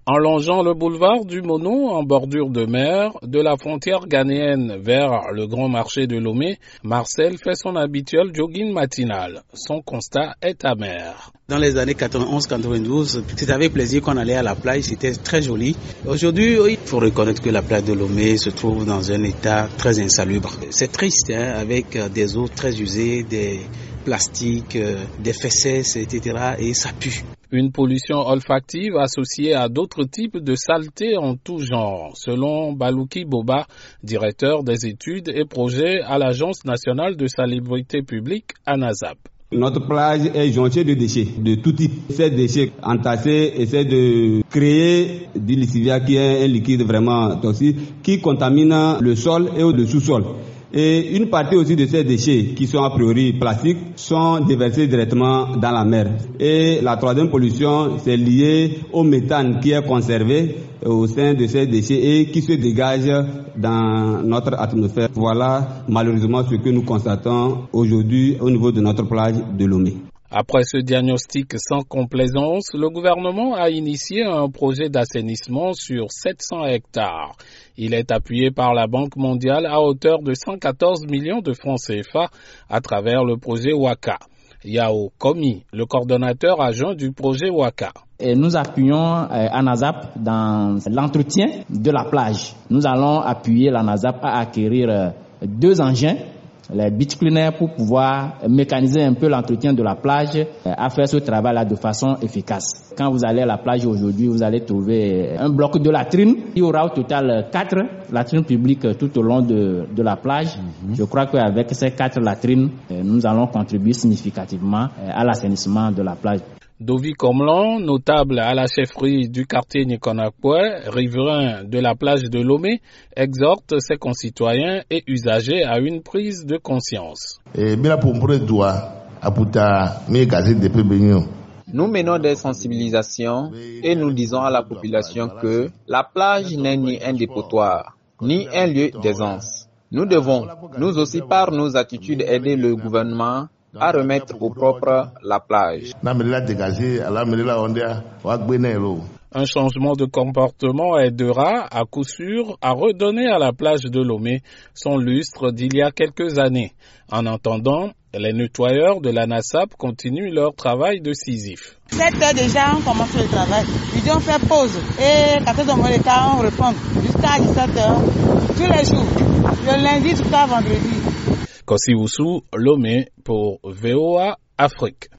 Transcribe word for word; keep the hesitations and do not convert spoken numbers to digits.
En longeant le boulevard du Mono en bordure de mer, de la frontière ghanéenne vers le grand marché de Lomé, Marcel fait son habituel jogging matinal. Son constat est amer. Dans les années quatre-vingt-onze quatre-vingt-douze, c'était avec plaisir qu'on allait à la plage, c'était très joli. Aujourd'hui, il faut reconnaître que la plage de Lomé se trouve dans un état très insalubre. C'est triste, hein, avec des eaux très usées, des plastiques, des fesses, et cetera. Et ça pue. Une pollution olfactive associée à d'autres types de saletés en tout genre, selon Balouki Boba, directeur des études et projets à l'Agence nationale de salubrité publique, ANASAP. Notre plage est jonchée de déchets, de tout type. Ces déchets entassés essaient de créer du lessivia qui est un liquide vraiment toxique qui contamine le sol et le sous-sol. Et une partie aussi de ces déchets qui sont a priori plastiques sont déversés directement dans la mer. Et la troisième pollution, c'est lié au méthane qui est conservé au sein de ces déchets et qui se dégage dans notre atmosphère. Voilà malheureusement ce que nous constatons aujourd'hui au niveau de notre plage de Lomé. Après ce diagnostic sans complaisance, le gouvernement a initié un projet d'assainissement sur sept cents hectares. Il est appuyé par la Banque mondiale à hauteur de cent quatorze millions de francs C F A à travers le projet Waka. Yao Komi, le coordonnateur adjoint du projet Waka. Et nous appuyons euh, ANASAP dans l'entretien de la plage. Nous allons appuyer l'ANASAP à acquérir euh, deux engins, les beach cleaners, pour pouvoir mécaniser un peu l'entretien de la plage, euh, à faire ce travail-là de façon efficace. Quand vous allez à la plage aujourd'hui, vous allez trouver un bloc de latrines. Il y aura au total quatre latrines publiques tout au long de, de la plage. Mm-hmm. Je crois qu'avec ces quatre latrines, euh, nous allons contribuer significativement euh, à l'assainissement de la plage. Dovi Komlan, notable à la chefferie du quartier Nikonakwe, riverain de la plage de Lomé, exhorte ses concitoyens et usagers à une prise de conscience. Nous menons des sensibilisations et nous disons à la population que la plage n'est ni un dépotoir, ni un lieu d'aisance. Nous devons, nous aussi par nos attitudes, aider le gouvernement à remettre au propre la plage. Un changement de comportement aidera à coup sûr à redonner à la plage de Lomé son lustre d'il y a quelques années. En attendant, les nettoyeurs de l'ANASAP continuent leur travail de Sisyphe. sept heures déjà, on commence le travail. Puis on fait pause. Et quatorze heures moins le quart, on reprend jusqu'à dix-sept heures. Tous les jours. Le lundi jusqu'à vendredi. Kossi Oussou, Lomé pour V O A Afrique.